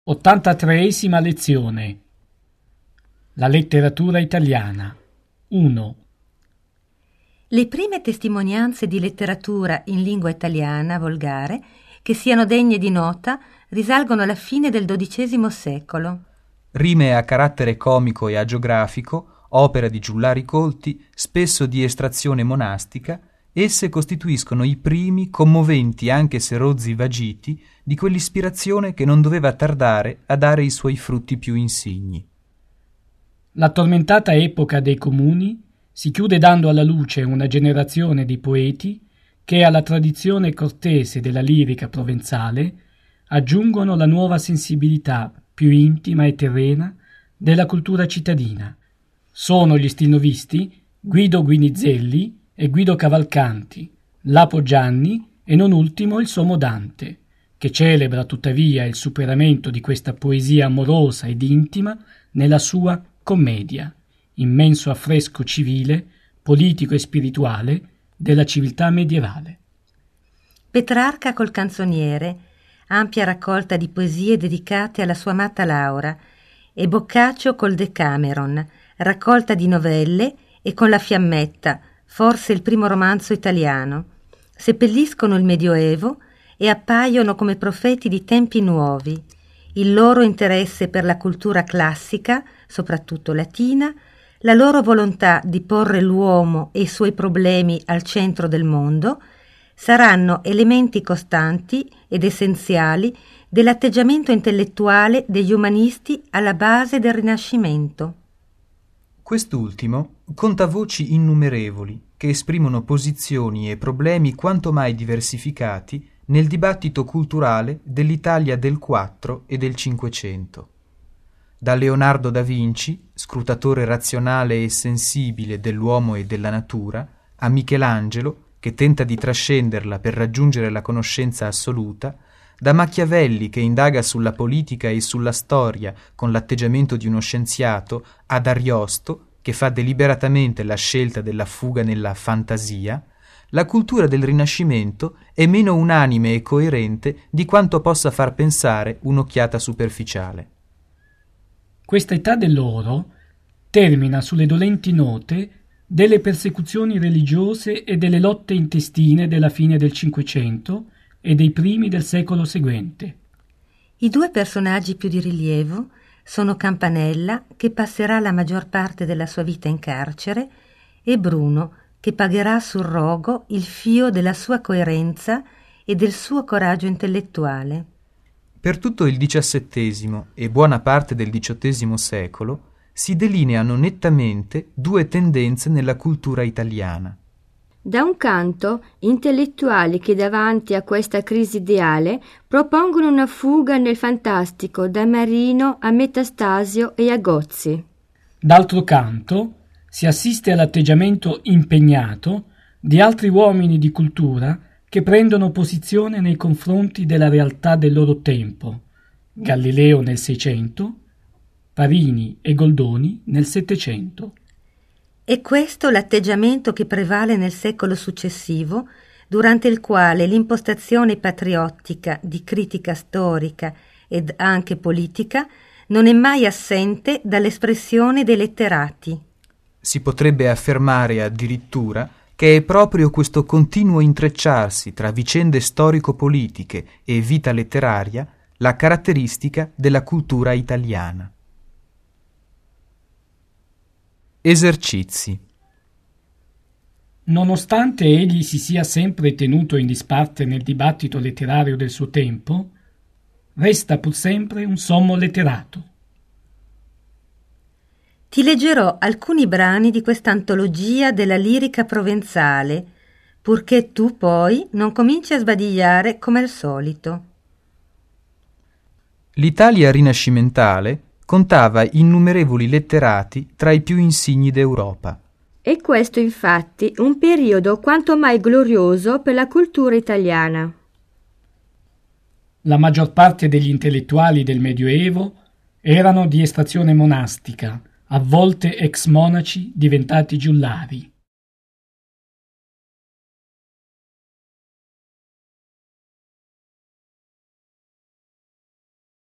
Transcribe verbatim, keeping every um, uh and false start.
ottantatreesima lezione. La letteratura italiana. uno. Le prime testimonianze di letteratura in lingua italiana volgare che siano degne di nota risalgono alla fine del dodicesimo secolo. Rime a carattere comico e agiografico, opera di giullari colti, spesso di estrazione monastica, esse costituiscono i primi, commoventi anche se rozzi vagiti, di quell'ispirazione che non doveva tardare a dare i suoi frutti più insigni. La tormentata epoca dei comuni si chiude dando alla luce una generazione di poeti che alla tradizione cortese della lirica provenzale aggiungono la nuova sensibilità più intima e terrena della cultura cittadina. Sono gli stilnovisti Guido Guinizelli e Guido Cavalcanti, Lapo Gianni e non ultimo il Sommo Dante, che celebra tuttavia il superamento di questa poesia amorosa ed intima nella sua commedia, immenso affresco civile, politico e spirituale della civiltà medievale. Petrarca col Canzoniere, ampia raccolta di poesie dedicate alla sua amata Laura, e Boccaccio col Decameron, raccolta di novelle, e con La Fiammetta, forse il primo romanzo italiano, seppelliscono il Medioevo e appaiono come profeti di tempi nuovi. Il loro interesse per la cultura classica, soprattutto latina, la loro volontà di porre l'uomo e i suoi problemi al centro del mondo, saranno elementi costanti ed essenziali dell'atteggiamento intellettuale degli umanisti alla base del Rinascimento. Quest'ultimo conta voci innumerevoli che esprimono posizioni e problemi quanto mai diversificati nel dibattito culturale dell'Italia del quattro e del Cinquecento. Da Leonardo da Vinci, scrutatore razionale e sensibile dell'uomo e della natura, a Michelangelo, che tenta di trascenderla per raggiungere la conoscenza assoluta, da Machiavelli, che indaga sulla politica e sulla storia con l'atteggiamento di uno scienziato, ad Ariosto, che fa deliberatamente la scelta della fuga nella fantasia, la cultura del Rinascimento è meno unanime e coerente di quanto possa far pensare un'occhiata superficiale. Questa età dell'oro termina sulle dolenti note delle persecuzioni religiose e delle lotte intestine della fine del Cinquecento e dei primi del secolo seguente. I due personaggi più di rilievo sono Campanella, che passerà la maggior parte della sua vita in carcere, e Bruno, che pagherà sul rogo il fio della sua coerenza e del suo coraggio intellettuale. Per tutto il diciassettesimo e buona parte del diciottesimo secolo si delineano nettamente due tendenze nella cultura italiana. Da un canto, intellettuali che davanti a questa crisi ideale propongono una fuga nel fantastico, da Marino a Metastasio e a Gozzi. D'altro canto, si assiste all'atteggiamento impegnato di altri uomini di cultura che prendono posizione nei confronti della realtà del loro tempo, Galileo nel Seicento, Parini e Goldoni nel Settecento. È questo l'atteggiamento che prevale nel secolo successivo, durante il quale l'impostazione patriottica di critica storica ed anche politica non è mai assente dall'espressione dei letterati. Si potrebbe affermare addirittura che è proprio questo continuo intrecciarsi tra vicende storico-politiche e vita letteraria la caratteristica della cultura italiana. Esercizi. Nonostante egli si sia sempre tenuto in disparte nel dibattito letterario del suo tempo, resta pur sempre un sommo letterato. Ti leggerò alcuni brani di quest'antologia della lirica provenzale, purché tu poi non cominci a sbadigliare come al solito. L'Italia rinascimentale contava innumerevoli letterati tra i più insigni d'Europa. E questo infatti un periodo quanto mai glorioso per la cultura italiana. La maggior parte degli intellettuali del Medioevo erano di estrazione monastica, a volte ex monaci diventati giullari.